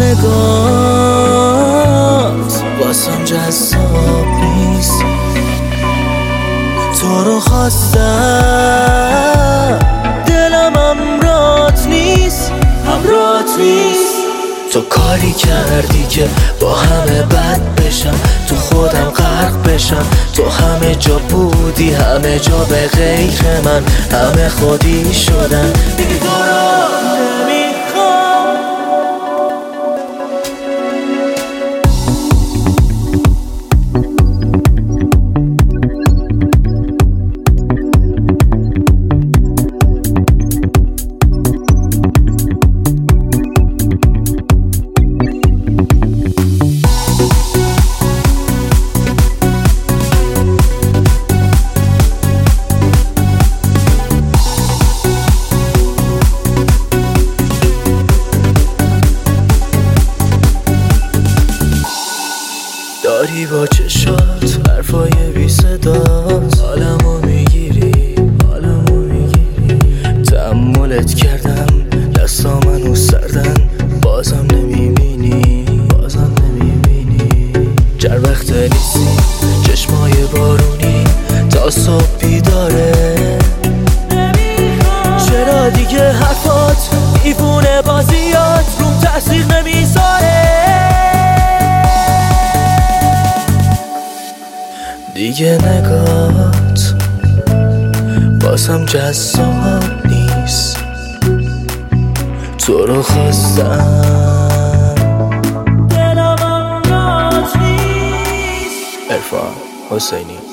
نگات واسم جذاب نیست. تو رو خواستم دلم همراهت نیست. تو کاری کردی که با همه بد بشم، تو خودم غرق بشم. تو همه جا بودی، همه جا به غیر من، همه خودی شدن. دیگه تو رو نمیخوام. داری با چشات حرفای بی صدات حالمو میگیری. تأملت کردم دستامنو سردن، بازم نمیبینی. جر وقت نیستی چشمای بارونی تا صبح بیداره. چرا دیگه حرفات دیوونه بازیات روم تأثیر نمیذاره؟ دیگه نگات بازم جذاب نیست. تو رو خواستم دلم همراهت نیست. عرفان حسینی.